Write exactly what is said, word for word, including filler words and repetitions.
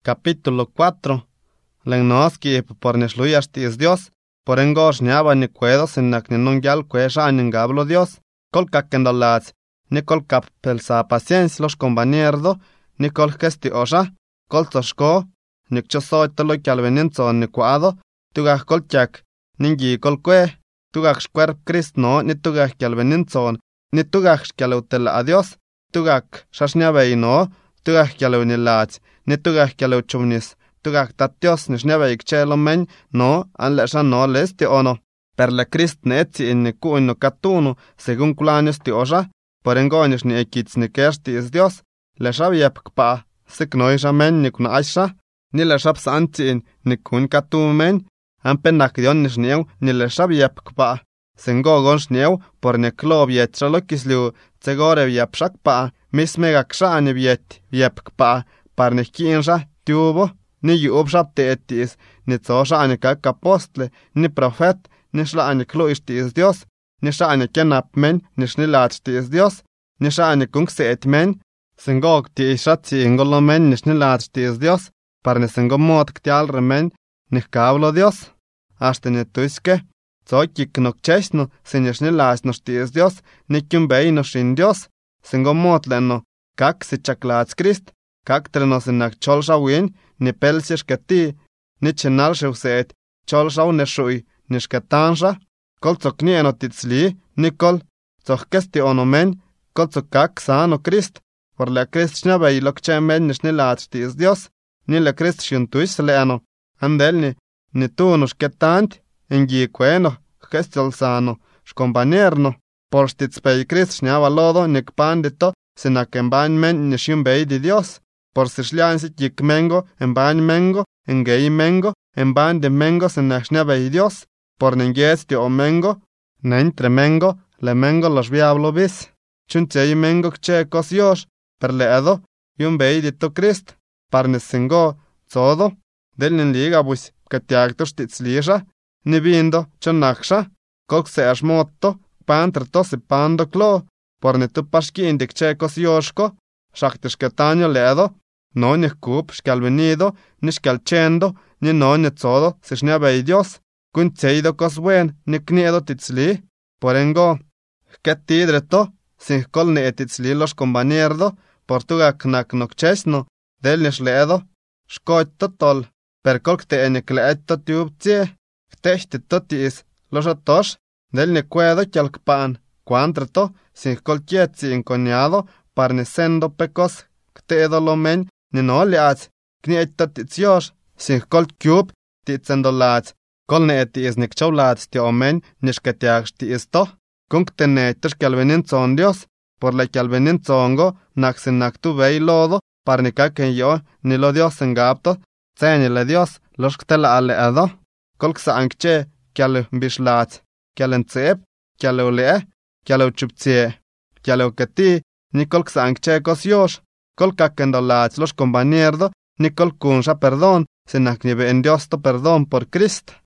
capítulo cuatro. Lennoski por nexluyashtis Dios, por engosh niaba ni cuedos en nak ni nungyal cuesha ni ngablo Dios, colca kendolats, ni colca pelsa paciencia los compañerdo, ni col gesti osha, coltoshko, ni chosoy tolo calveninzo ni cuado, tugach colchak, ningi colque, tugach cuerp Christ no, ni tugach calveninzo, ni tugach calutela a Dios, tugach shashniabei no, tugach calunilats, ni tugach caluchumnis, tugach tatios ni shniabei kchelo men, no, an lesha no lesti ono. Per la Christ netzi in ni kuin no katuno, según culanios ti osha, por engonish ni ekits ni kersti is Dios, lesha viep kpa, siknoisha men ni kuna aisha, ni lesha psantin ni kun katuno men, an penak dion ni shnieu ni lesha viep kpa, sengogon shnieu por ni klo viet shalokisliu, zegore viep shakpa, mismega ksha ni viet viep kpa, par ni kinsha tubo, ni yub shaptetis, ni tsosha ni kak apostle, ni profet, ni shla'ani kluishtis Dios, ni sha'ani kenap men, ni shnilachtis Dios, ni sha'ani kungseet men, sengog ti ishatzi ingolo men, ni shnilachtis Dios, par ni sengomot ktialre men, ni kablo Dios, hasta ni tuiske, tsokik no kchesno, se ni shnilachnostis Dios, ni kyumbei no shin Dios, sengomot leno, kak si chaklats Christ, kak trenos inak cholsha win, ni pelsish kati, ni chenal sheuseet, cholsha uneshui, nishketansha, kol tsok nieno titzli, nikol, tsok kesti onomen, kol tsok kak sano Christ, por la Christ shnabay lokchemen nishnilachtis Dios, ni la Christ shuntuis leano, andelni, ni tu nushketant, ingi cueno, gestiol sano, shkompanierno, por stitzpei Christ shnabalodo nikpandito, sinakemban men nishimbei di Dios, por sishliansi yikmengo, emban mengo, engei mengo, emban de mengo sinashnabay Dios, por ningues ti omengo, nen tremengo, le mengo los viablo bis, chunchei mengo kche kosios, per leedo, yun bei di to Christ, par nesengo, zodo, del nin liga bus, katiagtos titzlisha, ni vindo, chonaksha, kok seash motto, pantrto si pando klo, por ne tu pashkin di kche kosiosko, shaktishketaño leedo, no ni kup, shkalvenido, ni shkalchendo, ni no ni zodo, si shniabei Dios, kun tseido kos buen, ni kniedo titzli, por engo, ketidreto, sin kol ne titzli los compañerdo, por tuga knak nokchesno, del ni shleedo, shkoito tol, per kol kte eni kleeto tiubtzie, ktechti tis, los atosh, del ni kuedo chalkpan, cuantreto, sin kol kietzi inconiado, par ni sendo pecos, kteedo lo men, ni no liats, knieto titzios, sin kol kiub, titzendolats, kol ne ti is nikchawlats ti omen nishkatiax ti isto, kung tenetish kalvenin zon Dios, por la kalvenin zongo, naksin naktu vei lodo, par nikaken yo, ni lo Dios engapto, tseni le Dios, los ktela ale ado, kol ksa ankche, kiale bishlats, kiale ntsep, kiale ule, kiale uchuptsie, kiale ukati, ni kol ksa ankche kosios, kol kakendolats los compañerdo, ni kol kunsha perdón, se naknive en Dios to perdón por Cristo.